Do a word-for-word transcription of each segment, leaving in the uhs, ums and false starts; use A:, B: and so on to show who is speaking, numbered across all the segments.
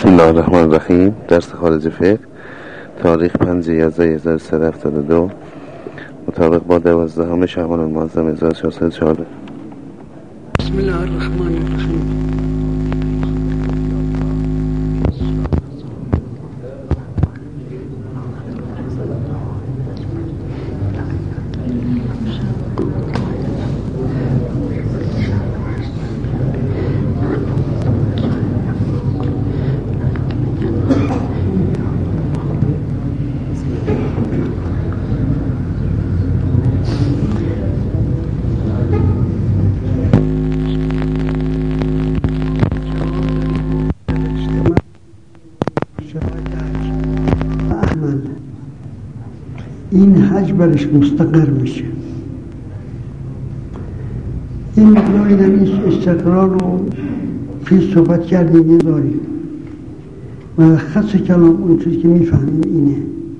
A: بسم الله الرحمن الرحیم. درس خارج فقه، تاریخ پنج یازده هزار و سیصد و هفتاد و دو مطابق با دوازدهم شعبان المعظم هزار و چهارصد و چهارده.
B: بسم الله الرحمن الرحیم. این حج برش مستقر میشه. این مقداری در این استقرار رو پیش صحبت کردیم یه داریم و خاص کلام اون چیزی که میفهمیم اینه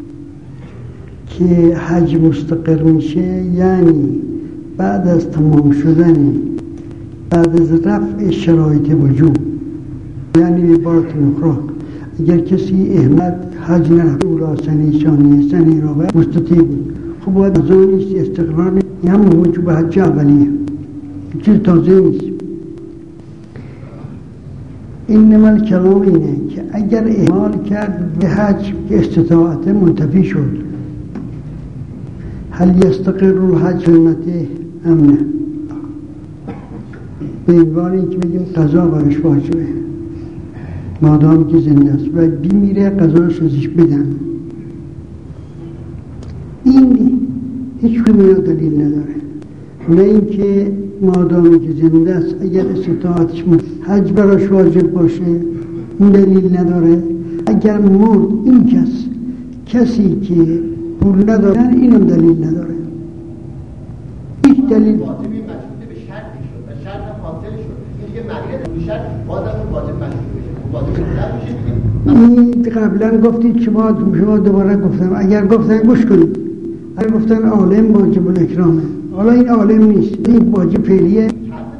B: که حج مستقر میشه یعنی بعد از تمام شدن بعد از رفع شرایط وجوب، یعنی به عبارت اخرى اگر کسی احمد حج نرفت اولا سنی ثانیه سنی رابع مستطیع بود، خب باید از آن نیست استقرار نیست، این همون وجوب حج اولیه، چیز تازه نیست. اینما الکلام اینه که اگر اعمال کرد به حج که استطاعت منتفی شد، هل یستقر الحج سنته ام نه؟ به عنوان این که بگیم قضا برش واجبه مادام که زنده است و بیمیره قضاش ازش بدن، این هیچ کنی دلیل نداره. نه اینکه مادامی که زنده است اگر استطاعتش حج براش واجب باشه این دلیل نداره. اگر مرد این کس کسی که پول نداره اینم دلیل نداره، هیچ دلیل
C: واجبی مشروطه به شرطی شد و شرط هم حاصل شد، این دیگه معنی شرط بازم اون واجب مشروط بشه.
B: این قبلا گفتید شما شما دوباره گفتم اگر گفتن گوش کنید، اگر گفتن عالم واجب الاکرامه، حالا این عالم نیست، این واجب فعلیه.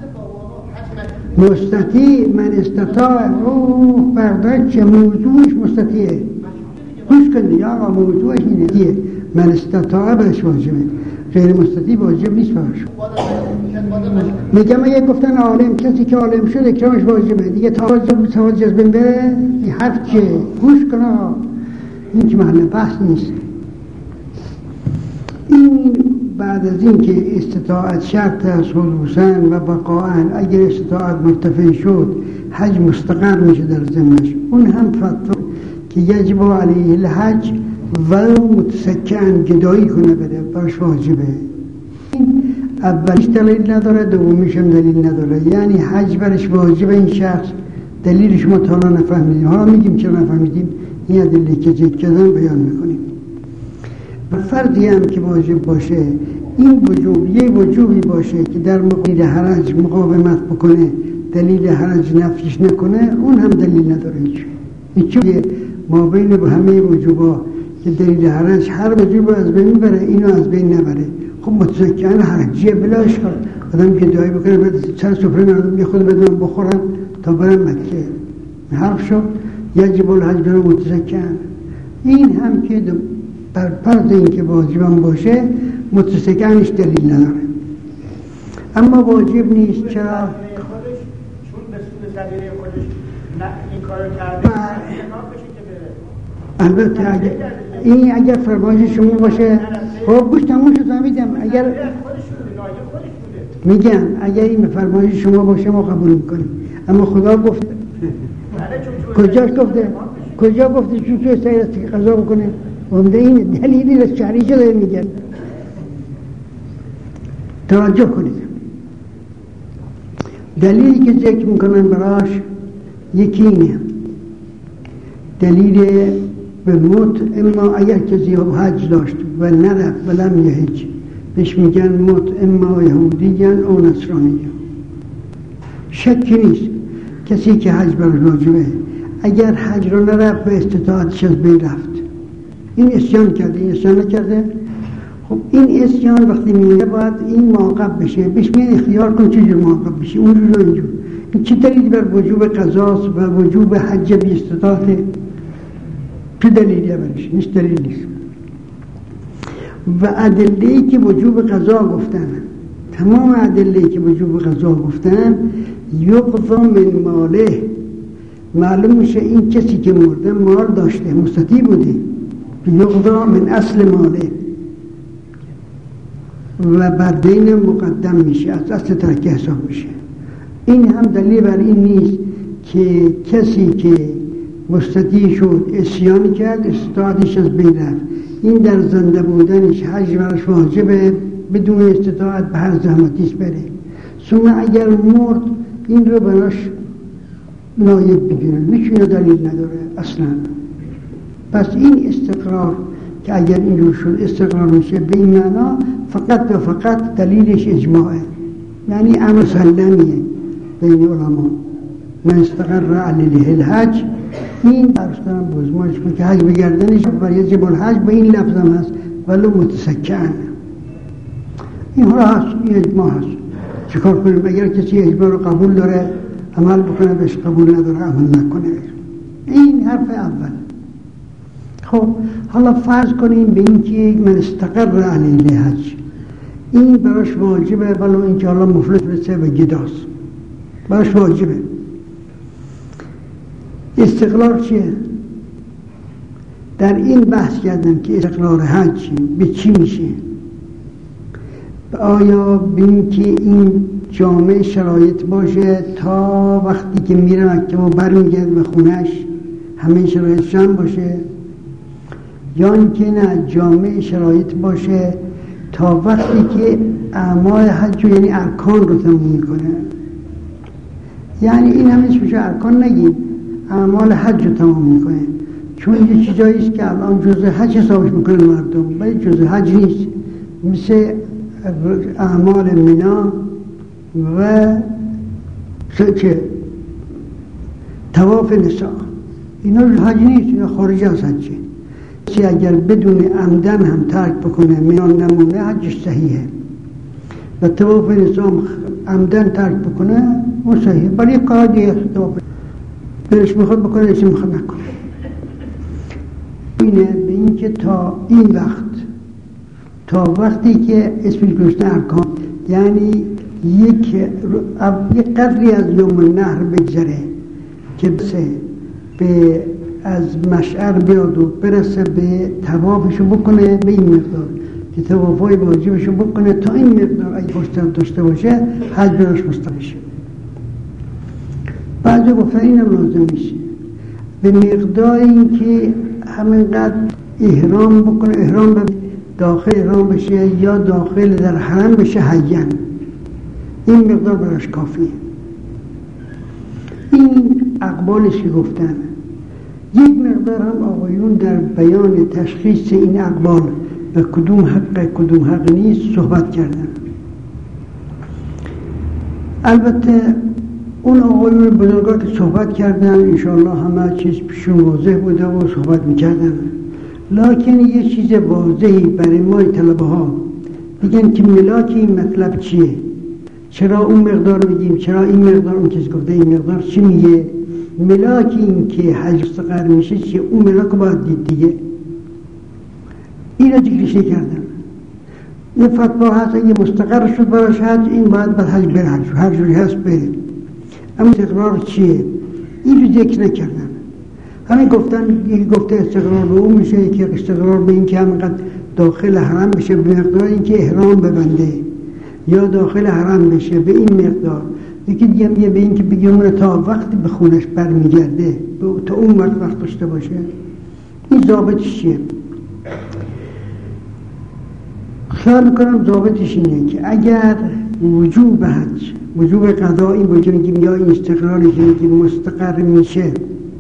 B: مستطیع من استطاع او فردا چه موضوعش مستطیعه، گوش کنید یا آقا موضوعش اینه من استطاع بهش واجبه، غیر مستطیع واجب نیست براش. میگم اگه گفتن عالم کسی که عالم شد اکرامش واجبه دیگه، تا واجب جذبه بره این حرف چه؟ گوش کن، این که محل بحث نیست. این بعد از این که استطاعت شرط است حدوثاً و بقاءً، اگر استطاعت مرتفع شد حج مستقر میشه در ذمش. اون هم فتوا که یجب علیه الحج ولو متسکن جدایی کنه بره برش واجبه. این اولیش دلیل نداره، دومیش هم دلیل نداره، یعنی حج برش واجبه. این شخص دلیلش ما تا حالا نفهمیدیم، حالا میگیم چرا نفهمیدیم، این دلیلی که جدن بیان میکنیم. فردی هم که واجب باشه این وجوب یه وجوبی باشه که در مقابل حرج مقاومت بکنه، دلیل حرج نفیش نکنه، اون هم دلیل نداره. هیچ هیچ ما بین همه وجوبا که دلیل حرج هر وجوب از بین بره اینو از بین نبره، خب متذکرن حرجیه بلا اشکال، آدم که دعایی بکنه بعد سر سفره مردم یه خود بدون بخورن تا برن مکه، حرف شد یجب الحج رو متذکرن. این هم که بر فرض این که واجبم باشه متذکرنش دلیل نداره، اما واجب نیست. چرا؟
C: چون به سود سلیقه خودش این کارو کرده
B: البته اگر این اگر فرمایش شما باشه خب گوش تموم شد فهمیدم. اگر میگم اگر این فرمایش شما باشه ما قبول میکنیم، اما خدا گفت کجاش گفته کجا گفته چون توی سیرست که قضا بکنه؟ عمده این دلیلی از شرعی شده میگن. توجه کنید، دلیلی که ذکر میکنن براش یکی اینه، دلیل به موت. اما اگر کسی حج داشت و نرفت و لم یحج بهش میگن موت اما یهودیان او نصرانیان. شکی نیست کسی که حج برش واجبه اگر حج رو نرفت و استطاعتش از بین رفت، این اسیان کرده، این اسیان نکرده، خب این اسیان وقتی میگه باید این معاقب بشه، بهش میگن اختیار کن چجور معاقب بشه، اون رو اینجور این چه دلیلی بر وجوب قضاست و وجوب حج بی استطاعته؟ چه دلیلی برش؟ نیست، دلیل نیست. و ادله‌ای که وجوب قضا گفتن، تمام ادله‌ای که وجوب قضا گفتن، یقضا من ماله، معلوم میشه این کسی که مرده مال داشته، مستطیع بوده، یقضا من اصل ماله و بر دین مقدم میشه، از اصل ترکه حساب میشه. این هم دلیل بر این نیست که کسی که مستطیع شد عصیان کرد استطاعتش از بین رفت، این در زنده بودنش حج برش واجبه، بدون استطاعت به هر زحمتیش بره. ثم اگر مرد این رو براش نایب بگیرن، هیچ دلیل نداره اصلا. پس این استقرار که اگر اینجور شد استقرار میشه به این معنا، فقط و فقط دلیلش اجماعه، یعنی امر مسلمیه بین علما. من استقر علیه الحج، این درست دارم بزمانش کن که حج بگردنش و یجب الحج به این لفظ هم هست ولو متسکعن. این را هست، این اجماع هست. چکار کنیم؟ اگر کسی اجماع رو قبول داره عمل بکنه، بهش قبول نداره عمل نکنه. این حرف اول. خب حالا فرض کنیم به این که من استقر علیه حج، این براش واجبه، ولو این که حالا مفلس بسه و گداست، براش واجبه. استقرار چیه؟ در این بحث کردم که استقرار حج به چی میشه؟ آیا به این که این جامعه شرایط باشه تا وقتی که میره مکه و برمیگرد به خونش همه شرایط جمع باشه، یا اینکه نه جامعه شرایط باشه تا وقتی که اعمال حج و یعنی ارکان رو تموم میکنه. یعنی این همش میشه ارکان نگیم، اعمال حج رو تمام میکنه، چون یه چیزاییست که الان جزء حج حسابش میکنه مردم، ولی جزء حج نیست، مثل اعمال منا و چه طواف نساء، اینا حج نیست، اینا خارج از حجه. کسی اگر بدون عمدن هم ترک بکنه منا نمونه حجش صحیحه، و طواف نساء عمدن ترک بکنه اون صحیحه، ولی قاعده طواف برش میخواد بکنه، ایسی میخواد نکنه. اینه به این که تا این وقت، تا وقتی که اسمش گذاشته ارکان، یعنی یک یک قدری از یوم النحر بگذره که به از مشعر بیاد و برسه به طوافشو بکنه به این مقدار، که طوافای واجبشو بکنه تا این مقدار اگه فرصت داشته باشه حج براش مستقیم شه. بعضی گفتن اینم لازم میشه به مقدار این که همینقدر احرام بکنه، احرام به داخل احرام بشه یا داخل در حرم بشه حیاً، این مقدار براش کافیه. این اقبالش که گفتن. یک مقدار هم آقایون در بیان تشخیص این اقبال و کدوم حق کدوم حق نیست صحبت کردن. البته اون آقایون بزرگان که صحبت کردن انشاءالله همه چیز پیشون واضح بوده و صحبت میکردن، لکن یه چیز واضحی برای ما طلبه ها بگن که ملاک این مطلب چیه، چرا اون مقدار بگیم، چرا این مقدار، اون چیز گفته این مقدار چی میگه، ملاک این که حج مستقر میشه چیه، اون ملاک باید دید دیگه. این را ذکرش نکردن. یه فتوا هست اگه مستقر شد براش حج، این باید بعد حج بره، حج هر جوری هست بره. اما استقرار چیه؟ این رو ذکر نکردن. همین گفتن، یکی گفته استقرار به اون میشه، یکی استقرار به این که همینقدر داخل حرم بشه به مقدار این که احرام ببنده، یا داخل حرم بشه به این مقدار، یکی دیگه میگه به این که بگیم تا وقتی به خونش برمیگرده تا اون وقت وقت داشته باشه. این ضابطش چیه؟ خیال میکنم ضابطش اینه که اگر وجوب حج، وجوب قضا این باشه میگیم، یا این استقراری که مستقر میشه،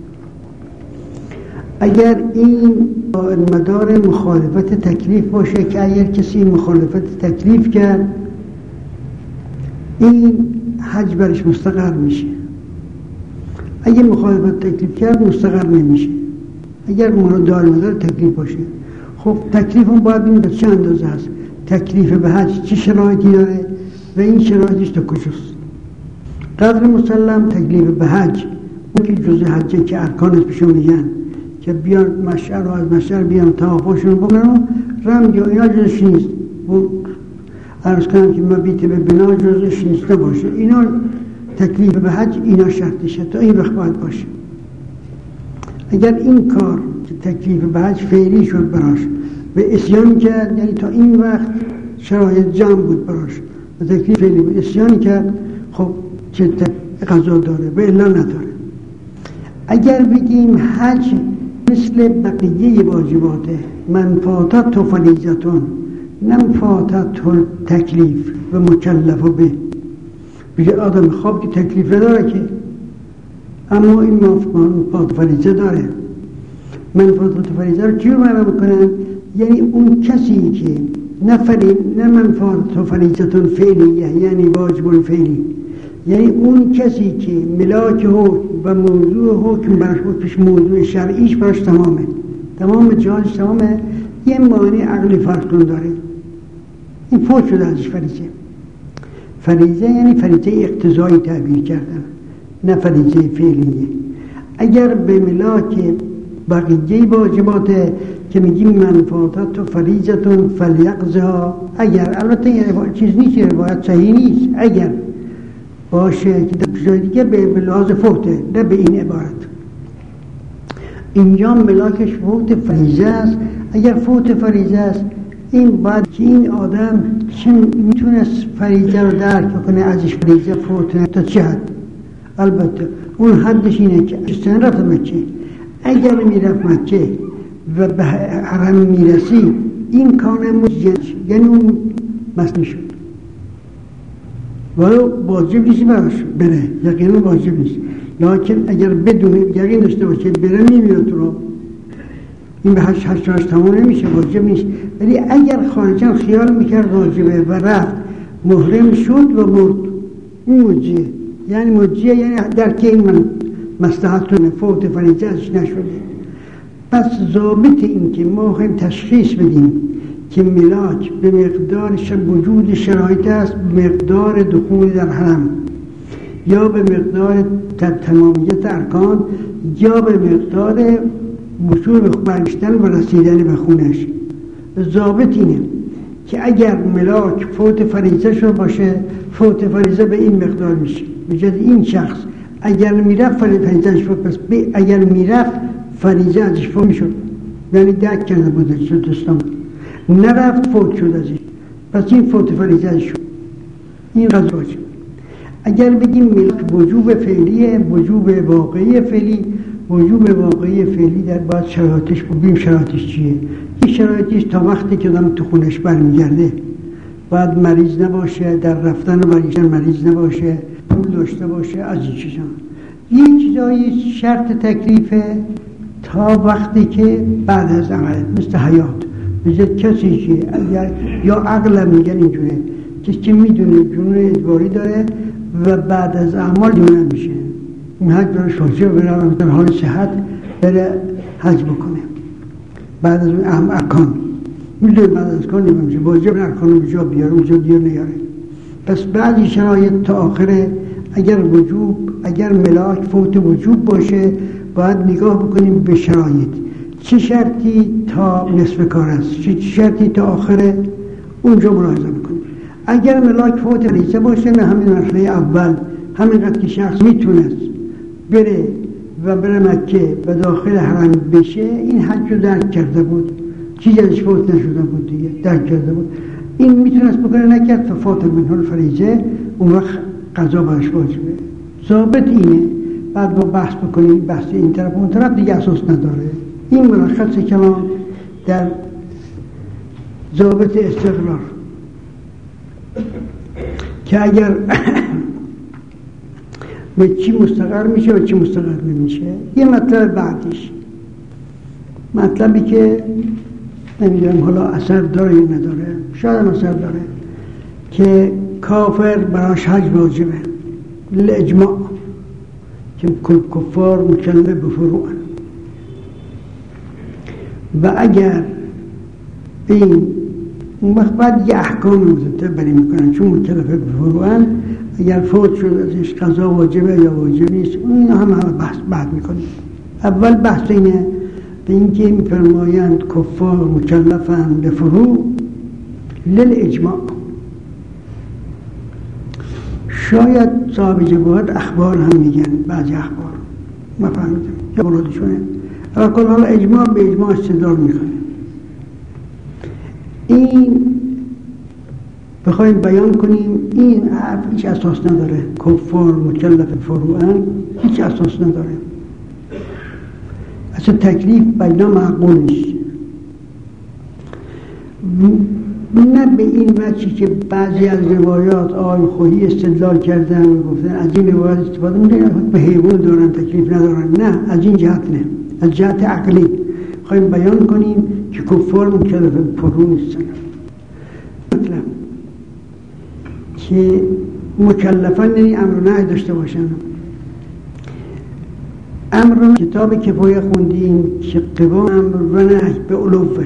B: اگر این مدار مخالفت تکلیف باشه، که اگر کسی مخالفت تکلیف کرد این حج برش مستقر میشه. اگر مخالفت تکلیف کرد مستقر نمیشه، اگر دار مدار تکلیف باشه. خب تکلیف هم باید ببینیم به چه اندازه هست، تکلیف به حج چه شرایطی داره و این شرایطش تا کجاست. قدر مسلم تکلیف به حج، اون که جزء حجه که ارکانش بهشون میگن که بیان مشعر و از مشعر بیان طوافشون بکنن، رمز یا اینا جزش نیست. عرض کنم که مبیت به بنا جزش نیست باشه. اینا تکلیف به حج اینا شرطشه، تا این وقت باید باشه. اگر این کار که تکلیف به حج فعلی شد براش و اسیان کرد، یعنی تا این وقت شرایط جمع بود براش و تکلیف فعلی بود، اسیان کرد، خب چه قضا داره و الا نداره. اگر بگیم حج مثل بقیه واجباته، من فاتت فریضتون نم فاتت تکلیف و مکلف به، بگه آدم خواب که تکلیف داره که، اما این منفعت فریضه داره. منفعت فریضه رو چی رو معنا بکنن؟ یعنی اون کسی که نه فری نه منفعت فریضه فعلیه، یعنی واجب الفعلی، یعنی اون کسی که ملاک حکم و موضوع حکم براش حکمش موضوع شرعیش براش تمامه، تمام جهازش تمامه، یه معنی عقلی فرق کن داره، این فوت شده ازش فریضه. فریضه یعنی فریضه اقتضایی تعبیر کردن، نه فریضه فعلیه. اگر به ملاک بقیه واجباته که میگیم منفعت و فریضتون فلیقضها، اگر البته این چیز نیست، روایت صحیح نیست، اگر باشه که در جای دیگه به لحاظ فوته، نه به این عبارت. اینجا ملاکش فوت فریضه است. اگر فوت فریضه است، این باید که این آدم چه میتونست فریضه رو درک کنه، ازش فریضه فوت تا چه حد؟ البته اون حدش اینه که استن رفت مکه، اگر میرفت مکه و به حرم میرسی، این کار مجد، یعنی اون مست میشد، ولو واجب نیست براش بره، یقینا واجب نیست، لیکن اگر بدون یقین داشته باشه بره نمیاد تو رو، این به هشت هشت هشت تمام نمیشه، واجب نیست. ولی اگر خارجان خیال میکرد واجبه و رفت محرم شد و مرد، این مجیه، یعنی مجیه یعنی در که این من مصلحتون فوت فریضه ازش نشده. پس ضابط این که ما خواهیم تشخیص بدیم که ملاک به مقدار وجود شرایط است، به مقدار دخول در حرم، یا به مقدار تمامیت ارکان، یا به مقدار وصول به برگشتن و رسیدن به خونش. ضابط اینه که اگر ملاک فوت فریضه شو باشه، فوت فریضه به این مقدار میشه، بجد این شخص اگر میرفت فریضه شو، پس اگر میرفت فریضه ازش فوت میشد، یعنی درک کرده بوده شد دوستان، نرفت فوت شد ازش، پس این فوت فریضه ازش شد، این قضا باشه. اگر بگیم ملک وجوب فعلیه، وجوب واقعی فعلی، وجوب واقعی فعلی در باید شرایطش ببینیم شرایطش چیه. این شرایطش تا وقتی که آدم تو خونش برمیگرده باید مریض نباشه، در رفتن و برگشتن مریض نباشه، پول داشته باشه، از این چیزا. این چیزایی شرط تکلیفه تا وقتی که بعد از عمل، مثل حیات، مثل کسی که یا عقل میگن اینجوره، کسی که میدونه جنون ادواری داره و بعد از اعمال دیونه میشه، این حج برای شاشه بره در حال صحت بره حج بکنه بعد از اون اهم ارکان، میدونه بعد از ارکان نمیشه، واجب ارکان به جا بیاره، اونجا دیر نیاره. پس بعضی شرایط تا آخره اگر وجوب، اگر ملاک فوت وجوب باشه، باید نگاه بکنیم به شرایط، چه شرطی تا نصف کار است، چه شرطی تا آخره، اونجا ملاحظه بکنیم. اگر ملاک فوت فریضه باشه، نه همین مرحله اول، همینقدر که شخص میتونست بره و بره مکه و داخل حرم بشه، این حج رو درک کرده بود، چیزی ازش فوت نشده بود دیگه، درک کرده بود، این میتونست بکنه، نکرد، ففات منه الفریضه، اون وقت قضا برش واجبه. ضابط اینه. بعد با بحث بکنیم، بحث این طرف اون طرف دیگه اساس نداره. این ملخص کلام در ضابط استقرار که اگر به چی مستقر میشه و چی مستقر نمیشه. یه مطلب بعدیش، مطلبی که نمیدونم حالا اثر داره یا نداره، شاید اثر داره، که کافر براش حج واجبه الاجماع، که کفار مکلف به فروعن، و اگر این اون وقت بعد یه احکام مترتب بری میکنن، چون مکلفه به فروعن اگر فوت شد ازش قضا واجبه یا واجب نیست، این هم هم بحث بعد میکنیم. اول بحث اینه به اینکه میفرمایند کفار مکلفن به فروع للاجماع. شاید صاحب جبهات اخبار هم میگن، بعضی اخبار ما فهمیدم یا مرادشونه، اما کل حالا اجماع به اجماع استدلال میکنه. این بخوایم بیان کنیم این حرف هیچ اساس نداره، کفار مکلف فروعن هیچ اساس نداره، اصلا تکلیف بینا معقول نیست. نه به این وجهی که بعضی از روایات آقای خویی استدلال کردن و گفتن از این روایات استفاده میکنن به حیوان دارن تکلیف ندارن، نه از این جهت نه، از جهت عقلی خواهیم بیان کنیم که کفار مکلف فروع نیستن. مطلب که مکلفن یعنی امر و نهی داشته باشن. امر و کتاب کفایه خوندیم که قوام امر و نهی به علوه،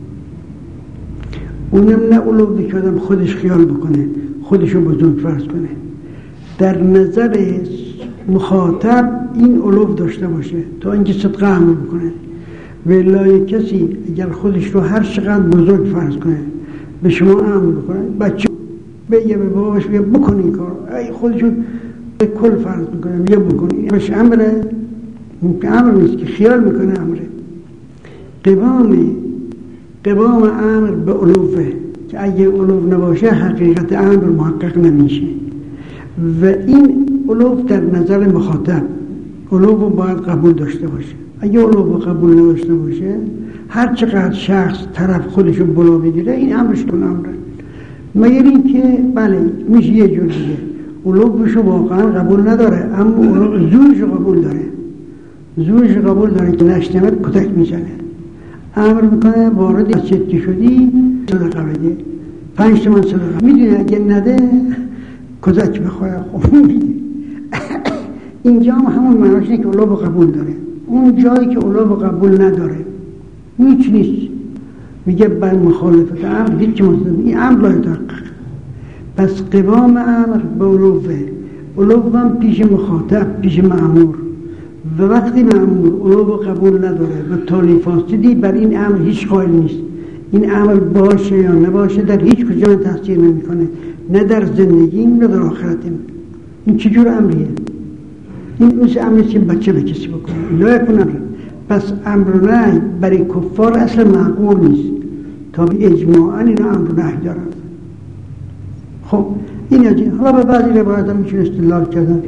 B: اونم نه علوه که آدم خودش خیال بکنه، خودشو بزرگ فرض کنه، در نظر مخاطب این علوه داشته باشه تا اینکه صدقه عمل بکنه. ولای کسی اگر خودش رو هر چقدر بزرگ فرض کنه به شما عمل بکنه، بچه بگه به باباش بگه بکن این کار، ای خودشون به کل فرض میکنه بگه بکن، این بهش امره، امر نیست که خیال میکنه امره. قوام قوام امر به علوه که اگه علوه نباشه حقیقت امر محقق نمیشه و این علوه در نظر مخاطب علوه باید قبول داشته باشه. اگه علوه قبول نداشته باشه هر چقدر شخص طرف خودشو بلا بگیره این امرش کن امره، مگر این که بله میشه یه جور دیگه علوهشو واقعا قبول نداره اما علوه زورشو قبول داره، زورشو قبول داره که نشتمت کتک میزنه، امر میکنه وارد مسجد که شدی صدقه بده، پنج تومن صدقه میدونه، اگه نده کتک بخوره. خب میده. اینجا هم همون معناش اینه که علوه قبول داره، اون جایی که علوه قبول نداره هیچ نیست، میگه بر مخالفت امر هیچ مصدم، این امر لا یتحقق. پس قوام امر به علوه، علوه هم پیش مخاطب پیش مأمور، و وقتی مأمور علوه قبول نداره و تالی فاسدی بر این امر هیچ قائل نیست، این امر باشه یا نباشه در هیچ کجا تاثیر نمیکنه، نه در زندگیم نه در آخرتیم. این چجور امریه؟ این مثل امری که بچه به کسی بکنه لا یکن امر. پس امر و نهی برای کفار اصلا معقول نیست تا به اجماعاً اینا امر و نهی دارن. خب این از این. حالا به بعضی روایت هم میشه استدلال کردن.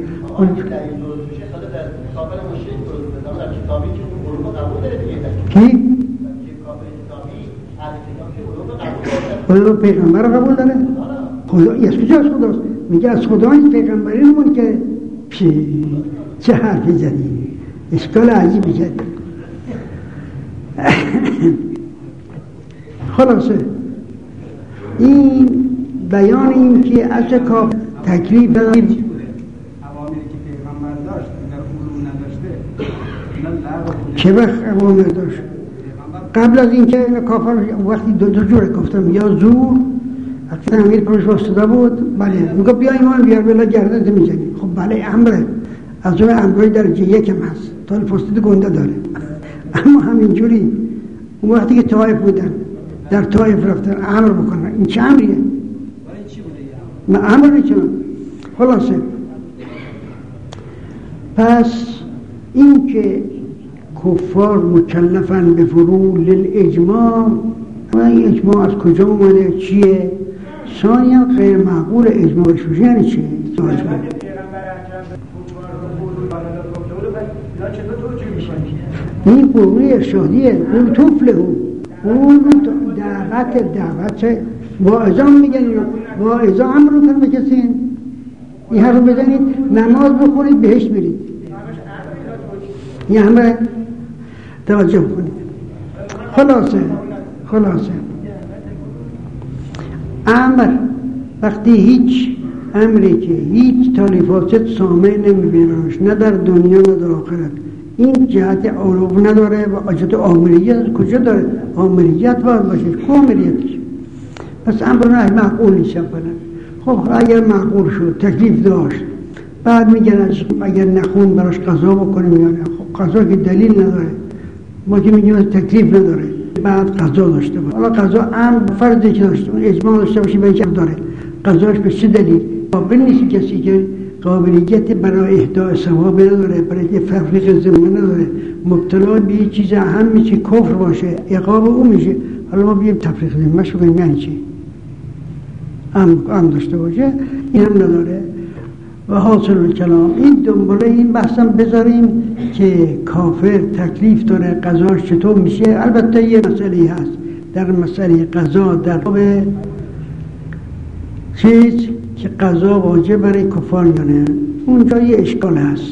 B: کی؟ خدا پیغمبر قبول داره؟ خدا از کجاست خداست؟ میگه از خدا این پیغمبری نمون که چه حرفی زدی؟ اشکال عجیبی زدی. خلاصه این بیان این که از کاف تکلیف داریم
D: اوامری که پیغمبر داشت اگر علوم نداشته
B: چه وقت اوامر داشت؟ قبل از این که کافر وقتی دو دو جوره گفتم، یا زور اصلا امیر پروش واسطه بود، بله میگه بیا ایمان بیار بلا گردت میزنی، خب بله امره، از اون امرای درجه یکم هست تا الفرصت گنده داره. اما همینجوری اون وقتی که طائف بودن در طائف رفتن امر بکنن، این چه امریه؟ نه امر نیچه. خلاصه پس این که کفار مکلفن به فروع للاجماع، و این اجماع از کجا اومده چیه؟ ثانیا غیر معقول اجماع بشوشه یعنی چیه؟ این قرون ارشادیه، اون توفله اون دعوت دعوت واعظان میگن، واعظا امر کن به کسی این حرف بزنید نماز بخونید بهش برید، این همه توجه کنید. خلاصه خلاصه امر وقتی هیچ امری که هیچ تالیفات سامع نمیبیناش نه در دنیا نه در آخرت، این جهت علو نداره و جهت آمریت کجا داره؟ آمریت باید باشه، کامریتش. پس امر نهی معقول نیست اولا. خب اگر معقول شد تکلیف داشت بعد میگن اگر نخون براش قضا بکنیم یا نه. خب قضا که دلیل نداره، ما که میگیم تکلیف نداره بعد قضا داشته باشه. حالا قضا امر فرضی که داشته باشه اجماع داشته باشه به چه داره قضاش به چه دلیل قابل نیست کسی که قابلیت برای اهداء ثواب نداره، برای تفریق ذمه نداره، مبتلا به یه چیز اهم میشه کفر باشه عقاب او میشه. حالا ما بگیم تفریق ذمه شو بگیم یعنی چی؟ ام ام داشته باشه این هم نداره. و حاصل کلام این دنباله این بحثم بذاریم که کافر تکلیف داره قضاش چطور میشه. البته یه مسئله هست در مسئله قضا در باب چیز که قضا واجب برای کفار یا نه، اونجا یه اشکال هست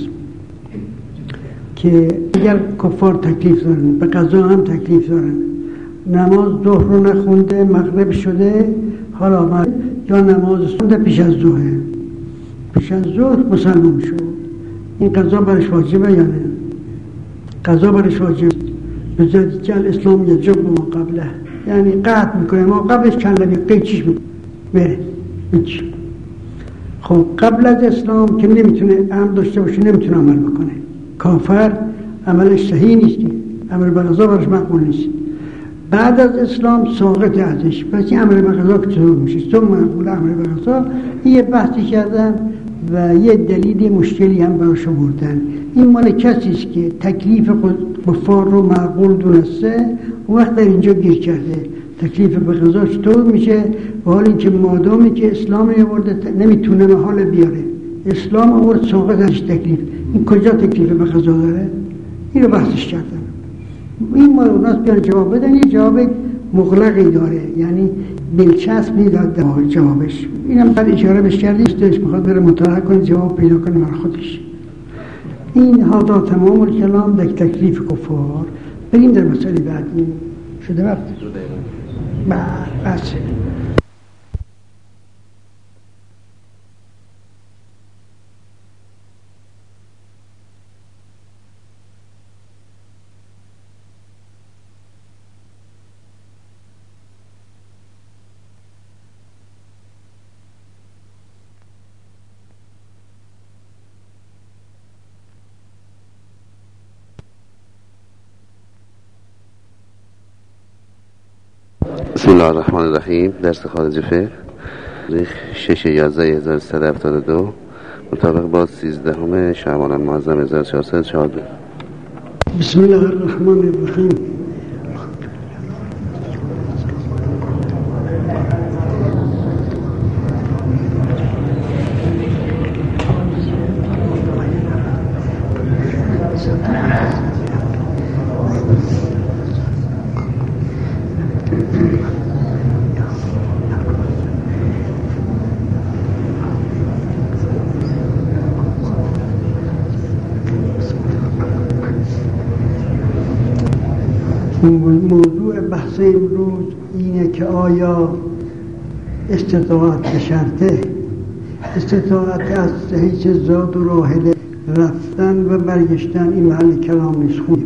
B: که اگر کفار تکلیف دارن به قضا هم تکلیف دارن، نماز ظهر رو نخونده مغرب شده حالا ما یا نماز خونده پیش از ظهر پیش از ظهر مسلمان شد، این قضا برش واجبه یا نه؟ قضا برش واجب به ذات که الاسلام یجب ما قبله، یعنی قطع میکنه ما قبلش کلمه قیچیش میکنه بره هیچ. خب قبل از اسلام که نمیتونه امر داشته باشه نمیتونه عمل بکنه، کافر عملش صحیح نیست که امر به قضا برش مقبول نیست. بعد از اسلام ساقط ازش، پس این امر به قضا که چطور میشه تو مقبول امر به قضا؟ یه بحثی کردن و یه دلیل مشکلی هم براش آوردن. این مال کسی است که تکلیف کفار رو معقول دونسته اون وقت در اینجا گیر کرده تکلیف به قضا چطور میشه، و حال اینکه مادامی که اسلام آورده نمیتونه محال بیاره، اسلام آورد ساقط ازش تکلیف، این کجا تکلیف به قضا داره؟ این رو بحثش کردن. این ما اوناس بیان جواب بدن، یه جواب مغلقی داره یعنی دلچسب نیست جوابش. اینم بعد اشاره بش کردی استش میخواد بره مطالعه کنه جواب پیدا کنه برای خودش. این هادا تمام الکلام در تکلیف کفار. بریم در مسئله بعدی. شده وقت بس
A: بسم الله الرحمن الرحیم. درس خارج فقه تاریخ شش یازده هزار و سیصد و هفتاد و دو مطابق با سیزدهم شعبان المعظم هزار و چهارصد و چهارده.
B: بسم الله الرحمن الرحیم. موضوع بحث امروز اینه که آیا استطاعت به شرطه، استطاعت از هیچ زاد و راحله رفتن و برگشتن این محل کلام نیست خود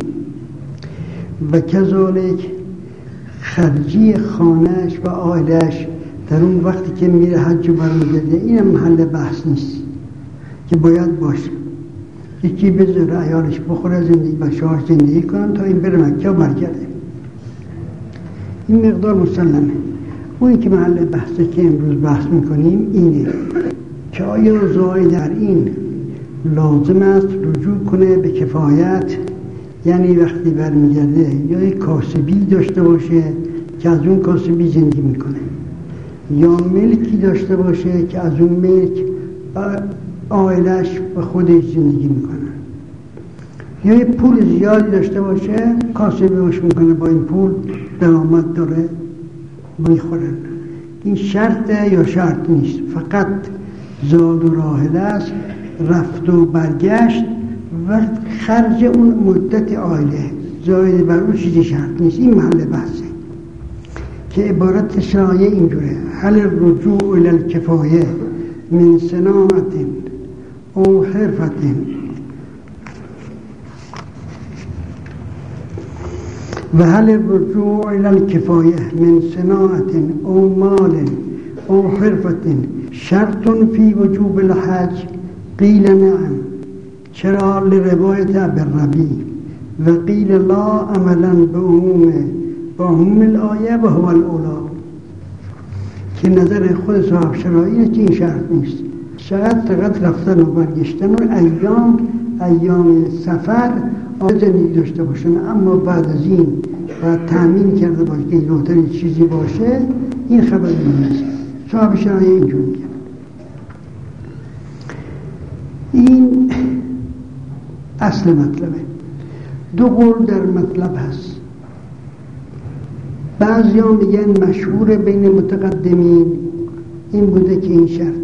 B: و کذالک خرجی خانهش و آیلش در اون وقتی که میره حج و برمیگرده این محل بحث نیست که باید باشه. یکی بذاره عیالش بخوره زندگی بچه‌هاش زندگی کنن تا این بره مکه و برگرده، این مقدار مسلمه. اونی که محل بحثه که امروز بحث میکنیم اینه که آیا زائد در این لازم است رجوع کنه به کفایت، یعنی وقتی برمیگرده یا یک کاسبی داشته باشه که از اون کاسبی زندگی میکنه، یا ملکی داشته باشه که از اون ملک عائلش به خودش زندگی میکنه، یا یه پول زیادی داشته باشه کاسبی باش میکنه با این پول درآمد داره میخورن. این شرطه یا شرط نیست، فقط زاد و راحله است، رفت و برگشت و خرج اون مدت عائله، زاید بر اون چیزی شرط نیست. این محل بحثه که عبارت شایع اینجوره: هل الرجوع الی الکفایه من صناعت او حرفت و هل الرجوع الى الكفایه من صناعة او مال او حرفة شرط فی وجوب الحج؟ قیل نعم. چرا؟ لروایت ابی و قیل لا عملا به عموم به عموم الآیه و هو الاولی، که نظر خود صاحب شرایط که این شرط نیست، شاید فقط رفتن و برگشتن و ایام ایام سفر زندگی داشته باشن، اما بعد از این باید تأمین کرده باشه که این چیزی باشه، این خبری نیست. صاحب شرایط اینجور میگن. این اصل مطلبه. دو قول در مطلب هست. بعضی ها میگن مشهور بین متقدمین این بوده که این شرطه.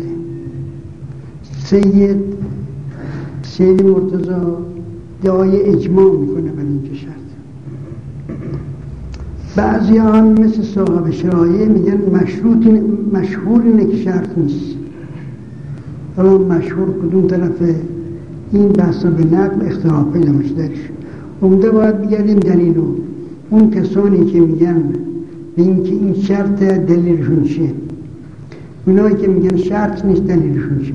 B: سید سید مرتضی دعای اجماع میکنه بر اینجا شرط. بعضی ها هم مثل صاحب شرایع میگن مشروط مشهور اینه که شرط نیست. حالا مشهور کدوم طرفه این بحثا به نقل اختلاف پیدا میشه درش. عمده باید بگردیم دلیلو. اون کسانی که میگن به این که این شرط دلیلشون چیه؟ اونایی که میگن شرط نیست دلیلشون چیه؟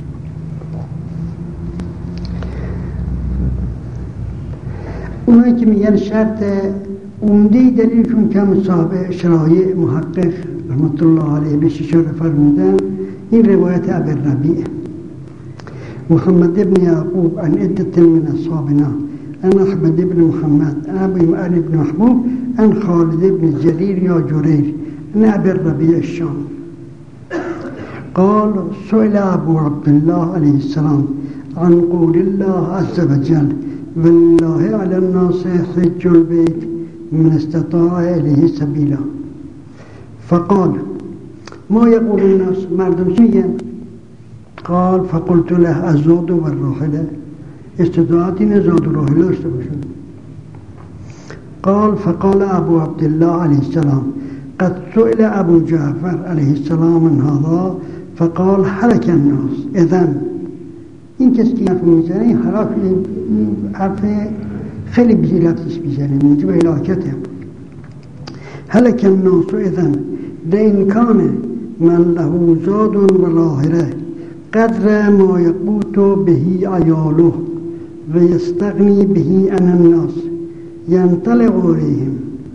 B: اونایی که میگن شرط عمده دلیلشون کم صاحب شرایع محقق رحمت الله علیه بهش اشاره فرمودن، این روایت ابی الربیع محمد ابن یعقوب عن عدة من اصحابنا عن احمد ابن محمد عن ابي مؤلف بن محبوب عن خالد ابن جرير یا جرير عن ابي الربيع الشامي قال سئل ابو عبد الله عليه السلام عن قول الله عز وجل والله على الناس حج البيت من استطاع إليه سبيلا، فقال ما يقول الناس؟ مردم چیه؟ قال فقلت له الزاد والراحله، استطاعت این زاد و راحله داشته باشن. قال فقال ابو عبد الله عليه السلام قد سئل ابو جعفر عليه السلام عن هذا فقال هلك الناس. اذن این کسی که حرف میزنه این حرف حرف خیلی بی‌لطفی میزنه، موجب هلاکته. هلك الناس اذن لئن كان من له زاد و راحله قدر ما يقوت به عياله ويستغني به عن الناس ينطلق عليهم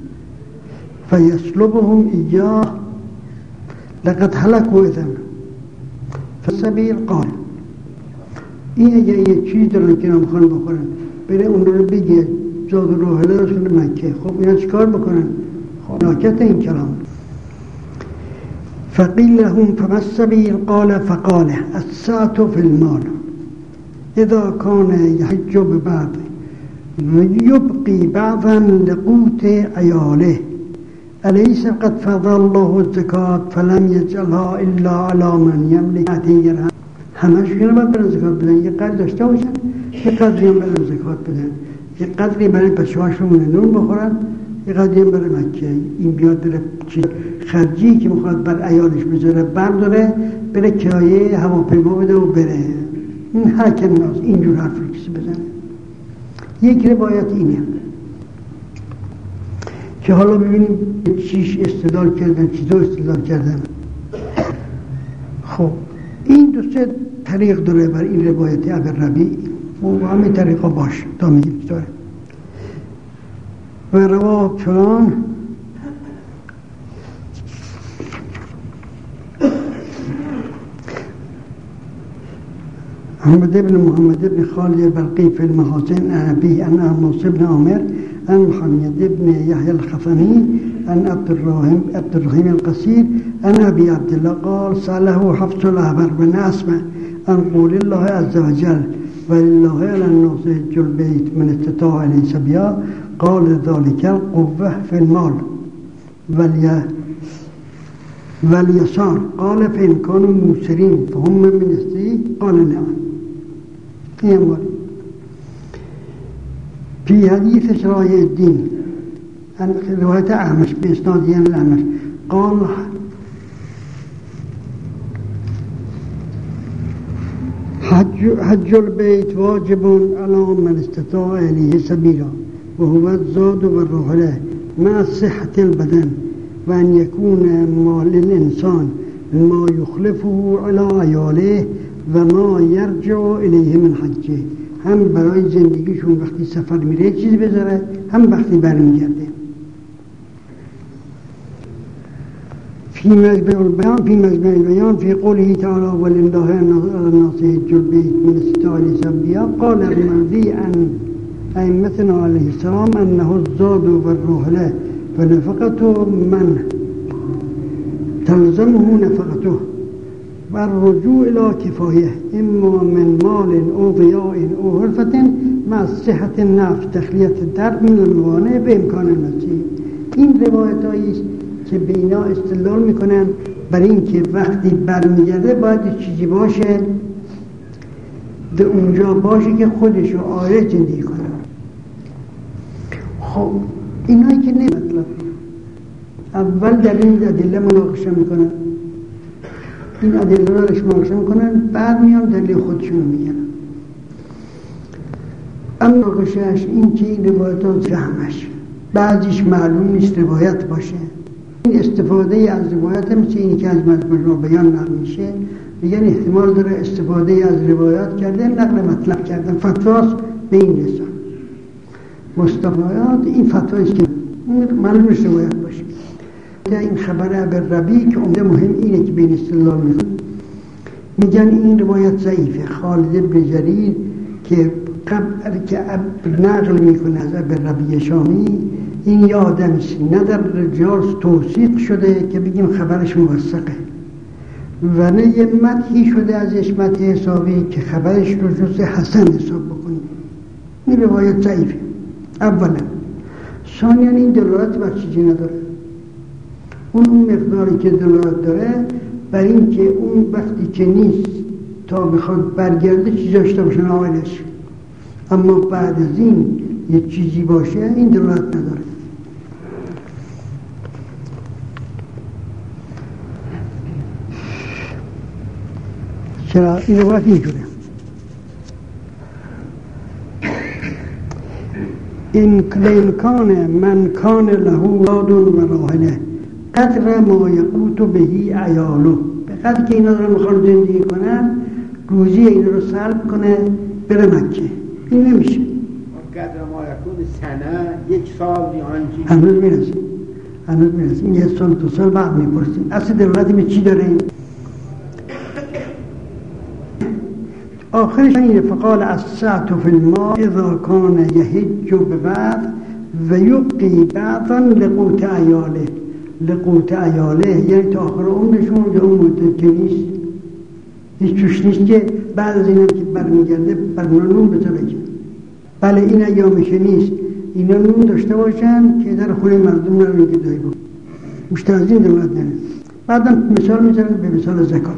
B: فيسلبهم إياه لقد هلكوا اذن. فالسبيل قال این اگه یه چیز دارن که نمیخوان بخورن بره اون رو بگه زاد و راحله رسول مکه، خب اینا چیکار بکنن؟ ناکت این کلام. فقیل لهم فما السبیل؟ قال فقال الساعة في المال اذا كان يحج ببعض ويبقي بعضا لقوت عياله أليس قد فرض الله الزكاة فلم يجعلها إلا على من يملك درهم؟ همش که نباید برای زکات بدن، یه قدر داشته باشن، یه قدری هم برای زکات بدن، یه قدری برای بچه‌هاشون نون بخورن، یه قدری هم برای مکه. این بیاد بره خرجی که میخواد بر عیالش بذاره برداره بره کرایه هواپیما بده و بره. این هلک الناس اینجور حرف رو کسی بزنه. یک روایت اینه که حالا ببینیم چیش استدلال کردن، چیزا استدلال کردن. خب این دو سه طریق داره بر این روایت ابی الربیع و همین طریقا باشه تا میگیم داره. و رواه فلان محمد ابن محمد ابن خالد البلقي في المحاسن عن أبيه عن عموس بن عمر عن محمد ابن يحيى الخفني عن عبد الرحيم عبد الرحيم القصير عن أبي عبد الله قال سأله حفص الأحبر بن أسمع عن قول الله عز وجل ولله على الناس حج البيت من استطاع إليه سبيلا قال ذلك القوة في المال واليسار قال فإن كانوا موسرين فهم من استطاع قال نعم. في حديث شرائع الدين عن رواية أعمش بإسناد ين الأعمش قال حج, حج البيت واجب على من استطاع إليه سبيلا وهو الزاد والرحلة مع صحة البدن وأن يكون ما للإنسان ما يخلفه على عياله وما يرجع إليه من حجه. هم برای زندگیشون وقتی سفر میره چیزی بذاره، هم وقتی برمیگرده. في مجمع البيان في مجمع البيان في قوله تعالى ولله الناس حج البيت من استطاع إليه سبيلا قال المروي عن أئمتنا عليه السلام أنه الزاد والرحلة فنفقته من تلزمه نفقته والرجوع إلى كفاية إما من مال أو ضياء أو حرفة مع صحة النفس تخلية الدرد من الموانع بإمكان المسيح. این روایت هاییست که به اینا استدلال میکنن بر این که وقتی برمیگرده باید چیزی باشه به اونجا باشه که خودش رو آیه زندگی کنه. خب اینایی که نمطلب اول در این ادله مناقشه میکنن، این ادله رو رش مناقشه میکنن، بعد میان دلیل خودشون میگن. اما مناقشهش این که این روایت ها زحمش بعضیش معلوم نیست روایت باشه. این استفاده از روایت مثل اینی که از مجموع بیان نقل میشه، میگن احتمال داره استفاده از روایات کرده نقل مطلب کردن، فتواست به این لسان مستقایات. این فتوایست که معلوم نیست روایت باشه. این خبر ابرربی که عمده مهم اینه که بین استدلال میکنه، میگن این روایت ضعیفه. خالد بن جریر که قبل که نقل میکنه از ابرربی شامی، این یه آدمیست نه در رجال توثیق شده که بگیم خبرش موثقه و نه یه مدحی شده ازش مدح حسابی که خبرش رو جز حسن حساب بکنیم. این روایت ضعیفه اولا. ثانیاً این دلالت بر چیزی نداره. اون اون مقداری که دلالت داره بر این که اون وقتی که نیست تا بخواد برگرده چیزی داشته باشن آقایش، اما بعد از این یه چیزی باشه این دلالت نداره. چرا این روایت اینجوره؟ این کان من کان له زاد و راحله قدر ما یقوت بهی عیالو، به قدر که اینا رو میخوان زندگی کنن روزی این رو سلب کنه بره مکه. این نمیشه.
E: قدر ما یقوت سنه یک سال دیانجی
B: هنوز میرسیم هنوز میرسیم یه سال دو سال بعد میپرسیم اصل دلالتی به چی داره این؟ آخرش اینه فقال السعت فی الماء اذا کان یهج ببعض و یبقی بعضا لقوت عیاله. لقوت عیاله یعنی تا آخر عمرشون یا اون مدت که نیست هیچ چوش نیست که بعد از اینم که برمیگرده برنامه نون بذاره که بله این ایامش نیست اینا نون داشته باشن که در خونه مردم نرون که دایی بود مشتر از این دولت نره. بعدم مثال میزنن به مثال زکات.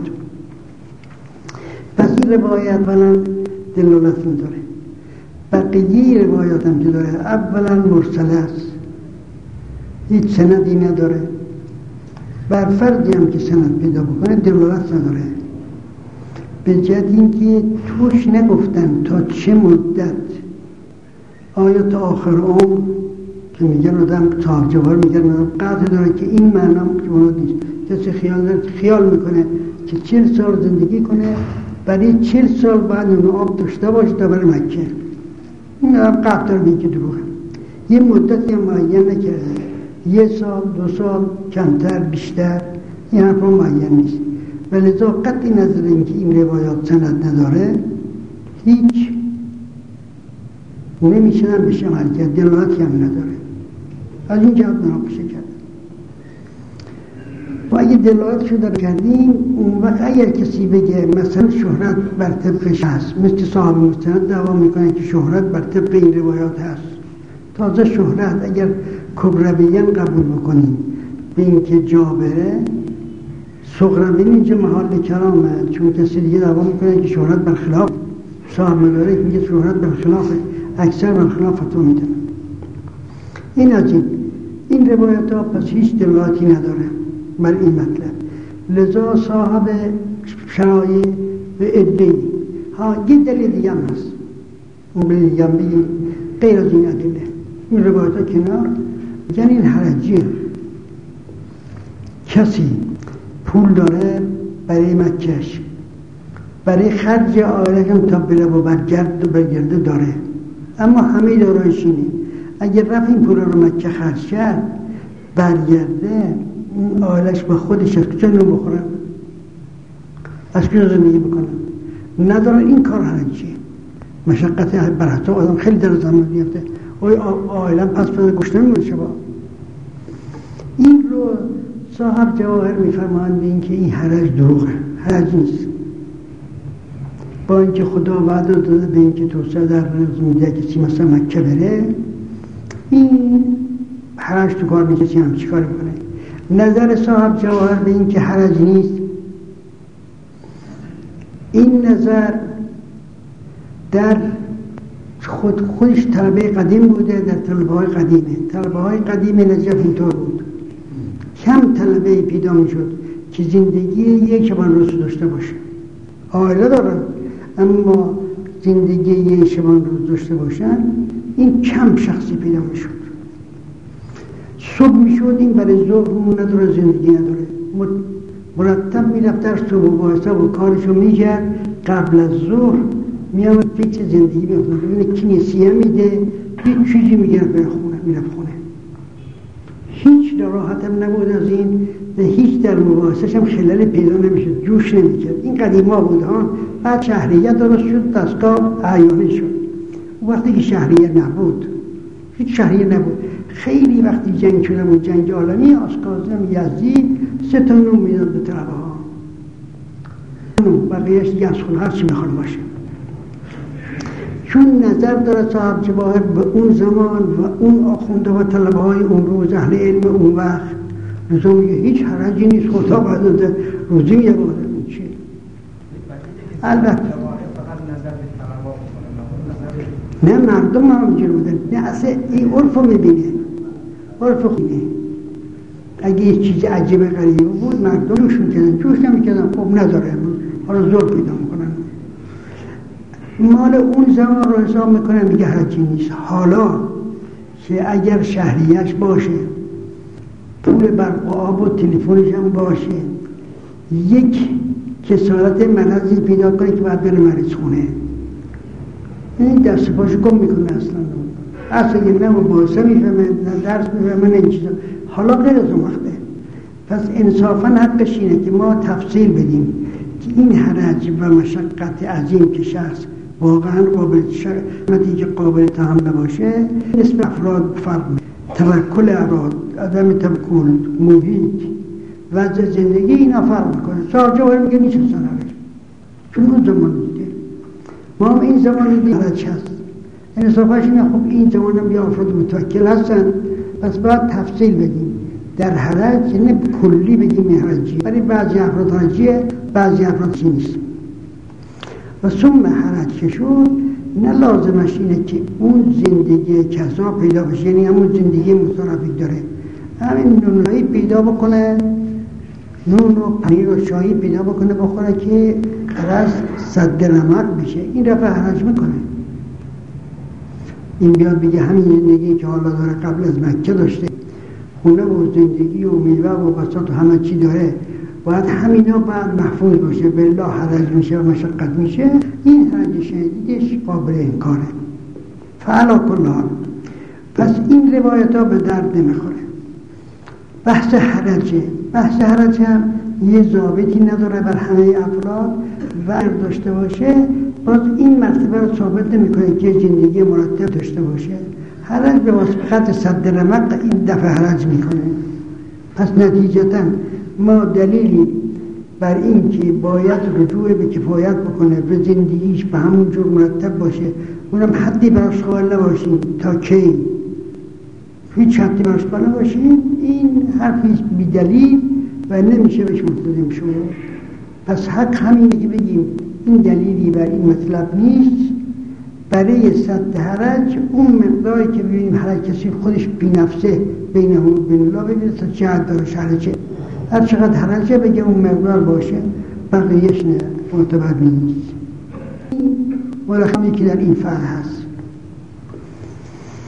B: پس این روایت اولا دلالت نداره. بقیه روایات هم که داره اولا مرسله است، هیچ سندی نداره. بر فردی هم که سند پیدا بکنه دلالت نداره، به جهت اینکه توش نگفتن تا چه مدت. آیا تا آخر عمر که میگن آدم صاحب جوار میگن آدم قطع داره که این معنا موجود نیست. کسی خیال خیال میکنه که چهل سال زندگی کنه برای چهل سال بعد اون آب داشته باشه تا بره مکه. این آدم قطع داره میگه دروغه. یه مدتی هم معین نکرده، یه سال دو سال کمتر بیشتر این حرفا معین نیست. ولذا قطعی نظر این که این روایات سند نداره هیچ نمیشنن بشه عمل کرد، دلالتی هم نداره. از این جهت مناقشه کرد. و اگه دلالتشو داره کردیم اون وقت اگر کسی بگه مثلا شهرت بر طبقش هست، مثل صاحب مستند دعوا میکنه که شهرت بر طبق این روایات هست. تازه شهرت اگر کبرویان قبول بکنیم به این که جا بره، صغرویان اینجا محل کلامه، چون کسی دیگه دعوا میکنه که شهرت برخلاف صاحب مدارک میگه شهرت برخلاف، اکثر برخلاف فتوا میدن. این از این این روایت ها پس هیچ دلاتی نداره بر این مطلب. لذا صاحب شرایع و ادعی ها یه دلیل دیگه هم هست، اون دلیل دیگه هم بگیم غیر از این ادله. این روایت ها کنار، یعنی این حرجیه. کسی پول داره برای مکهش، برای خرج آیلکم تا بره و برگرد و برگرده داره، اما همه دارایش اینه اگر رفت این پول رو مکه خرج کرد برگرده این آیلش با خودش از کجا نون بخورن، از کجا زندگی بکنن، نداره. این کار حرجیه، مشقت برحتی آدم خیلی در زمان بیفته. آیلم پس پس گشته میمونه شبا. این رو صاحب جواهر میفرمایند به این که این حرج دروغه، حرج نیست. با اینکه خدا وعده داده به این که توسعه در رزق میده کسی مثلا مکه بره، این حرج تو کار نیست، کسی هم چی کار کنه. نظر صاحب جواهر به این که حرج نیست، این نظر در خود خودش طلبه قدیم بوده، در طلبه های قدیمه. طلبه های قدیم نجف اینطور بود، کم طلبه پیدا می شد که زندگی یک شبان روز داشته باشه. عائله دارن اما زندگی یک شبان روز داشته باشن، این کم شخصی پیدا می شد. صبح می شد این برای ظهر نداره، زندگی نداره، مرتب می رفت در صبح و بایسته و کارشو می کرد. قبل از ظهر می آمد پیچ زندگی می افتاد، ببینه کی نسیه میده، هیچ چیزی می گرد بره خونه، می رفت خونه. هیچ راحتم نبود از این و هیچ در مباحثش هم خلل پیدا نمیشد، جوش نمیکرد. این قدیما بود ها. بعد شهریت درست شد، دستگاه اعیانی شد. اون وقتی که شهریه نبود، هیچ شهریه نبود. خیلی وقتی جنگ شده بود، جنگ عالمی، آسکازم یزید سه تا نون میداد به طلبه ها، بقیهش دیگه از خود هر چی میخواد باشه. چون نظر داره صاحب جواهر به اون زمان و اون آخونده و طلبه های اون روز، اهل علم اون وقت، روزا میگه هیچ حرجی نیست، خدا باید داده روزی یه باره. این چی؟ البته نه مردم هم اینجور بودن، نه اصلا این عرف رو میبینه، عرف خونه. اگه یه چیز عجیب غریبه بود مردم جوش میکردن، جوش نمیکردن خب نداره، حالا زور پیدا میکنن. مال اون زمان رو حساب میکنن دیگه حرجی نیست. حالا که اگر شهریهش باشه، پول برق و آب و تلفنش هم باشه، یک کسالت مرضی پیدا کنه که باید بره مریض خونه، این دست پاشو گم میکنه. اصلا اصلا یه نه مباحثه میفهمه، نه درس میفهمه، نه این چیزا. حالا غیر از اون وقته. پس انصافا حقش اینه که ما تفصیل بدیم که این حرج و مشقت عظیم که شخص واقعا قابل شرمتی که قابل تحمل باشه، نسبت افراد فرق میکنه. توکل افراد، عدم توکل، محیط، وضع زندگی اینا فرق میکنه. صاحب جواهر میگه نیست اصلا حرج، چون اون زمان دیده. ما هم این زمان دیده حرج هست. انصافاش اینه خب این زمان هم بیا افراد متوکل هستن، پس باید تفصیل بدیم. در حرج نه کلی بگیم حرجی، ولی بعضی افراد حرجیه، بعضی افراد چی نیست. و ثم حرج که شد، نه لازمش اینه که اون زندگی کذا پیدا بشه، یعنی همون زندگی مترافیک داره، همین نونایی پیدا بکنه، نون و پنیر و شاهی پیدا بکنه بخوره که قرص صد رمق بشه، این رفع حرج میکنه. این بیاد بگه همین زندگی که حالا داره قبل از مکه داشته، خونه و زندگی و میوه و بساط و همه چی داره، باید همینا بعد محفوظ باشه، بالله حرج میشه و مشقت میشه، این حرج شدیدش قابل انکاره. فعلا کل حال، پس این روایت ها به درد نمیخوره. بحث حرجه، بحث حرج هم یه ضابطی نداره بر همه افراد و داشته باشه، باز این مرتبه رو ثابت نمیکنه که زندگی مرتب داشته باشه. حرج به واسطه صد رمق این دفعه حرج میکنه. پس نتیجتا ما دلیلی بر این که باید رجوع به کفایت بکنه و زندگیش به همون جور مرتب باشه، اونم حدی براش قائل نباشیم تا کی هیچ حدی براش قائل نباشیم، این حرفی بی دلیل و نمیشه بهش ملتزم شد. پس حق همینه که بگیم این دلیلی بر این مطلب نیست. برای صد حرج اون مقداری که ببینیم حرج کسی خودش بی نفسه بینه و بین الله ببینه تا چه حد داره حرجه، هر چقدر حرجه بگه اون مقدار باشه، بقیهش نه معتبر نیست. ولخمی که در این فرع هست.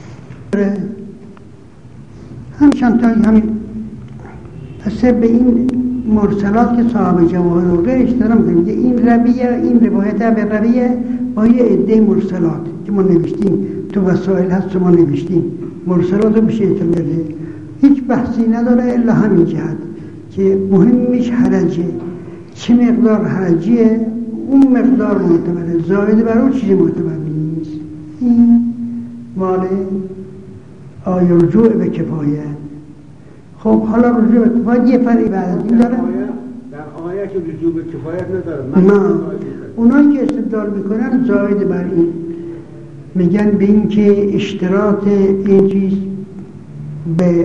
B: همچنان تا همین پس به این مرسلات که صاحب جواهر و غیرش دارم کنیم که این رویه این روایت به رویه با یه عده مرسلات که ما نوشتیم تو وسائل هست ما نوشتیم مرسلات رو بشه اعتباره هیچ بحثی نداره الا همین جهت که مهمش حرجه چه مقدار حرجیه اون مقدار معتبره زاید بر اون چیزی معتبر نیست این مال آیا رجوع به کفایت خب حالا رجوع به کفایت یه فرقی بعد این داره
E: در آیه که رجوع به کفایت نداره
B: نه اونایی که استدلال میکنن زاید بر این میگن به این که اشتراط این چیز به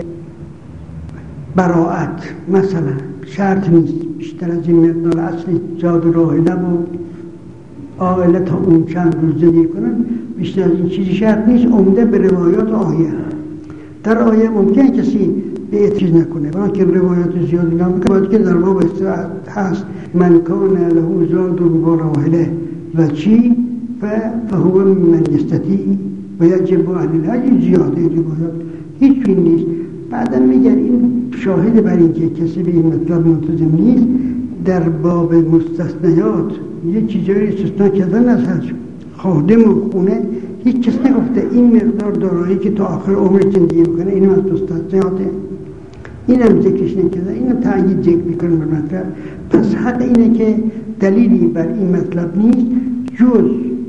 B: براعت مثلا شرط نیست بیشتر از این مقدار اصلی زاد و راحله و آهله تا اون چند روز زندگی کنن بیشتر از این چیزی شرط نیست عمده به روایات آیه در آیه ممکن کسی به اعتراض نکنه برای که روایات زیادی نمیکنه باید که در باب استراحت هست من کان له زاد و راحله و چی فهو من یستطیع و یجب علی الحج زیاده روایات هیچ چیز نیست بعدا میگن این شاهد بر این که کسی به این مطلب منتظم نیست در باب مستثنیات یه چیزایی استثنا کردن از حج خادم و خونه هیچ کس نگفته این مقدار دارایی که تا آخر عمر زندگی میکنه اینم از مستثنیاته اینم ذکرش نکرده اینم تأیید ذکر میکنه به مطلب پس حق اینه که دلیلی بر این مطلب نیست جز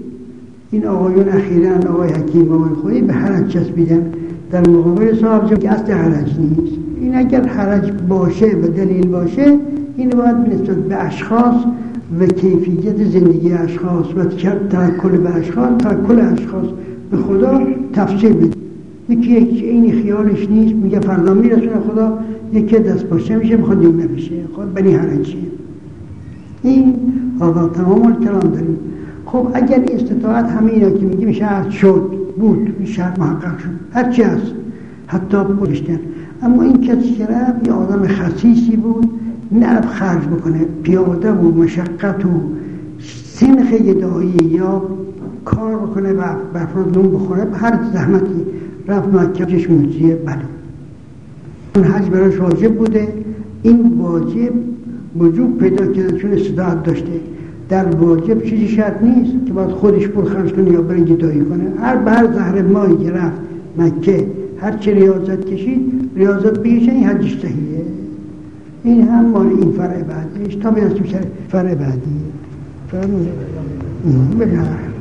B: این آقایون اخیراً آقای حکیم آقای خویی به حرج چسبیدن در مقابل صاحب جمع که اصل حرج نیست این اگر حرج باشه و دلیل باشه این باید نسبت به اشخاص و کیفیت زندگی اشخاص و توکل به اشخاص توکل اشخاص به خدا تفسیر بده یکی یک این خیالش نیست میگه فردا میرسونه خدا یکی دست باشه میشه بخواد دیو نمیشه خود بنی حرجیه این حالا تمام کلام داریم خب اگر استطاعت همه اینا که میگیم شرط شد بود این شرط محقق شد هرچی هست حتی پشتن اما این کسی که رفت یه آدم خصیصی بود نرفت خرج بکنه پیاده و مشقت و سنخ گدایی یا کار بکنه و بفراد نون بخوره به هر زحمتی رفت مکه چشموزیه بله اون حج براش واجب بوده این واجب وجوب پیدا کرده چون استطاعت داشته در واجب چیزی شرط نیست که باید خودش پول خرج کنه یا بره گدایی کنه هر به هر زهر ماهی که رفت مکه هر چه ریاضت کشید ریاضت بگیشه این حجش صحیحه این هم مال این فرع بعدیش تا بیاستیم فرع بعدی فرع بعدی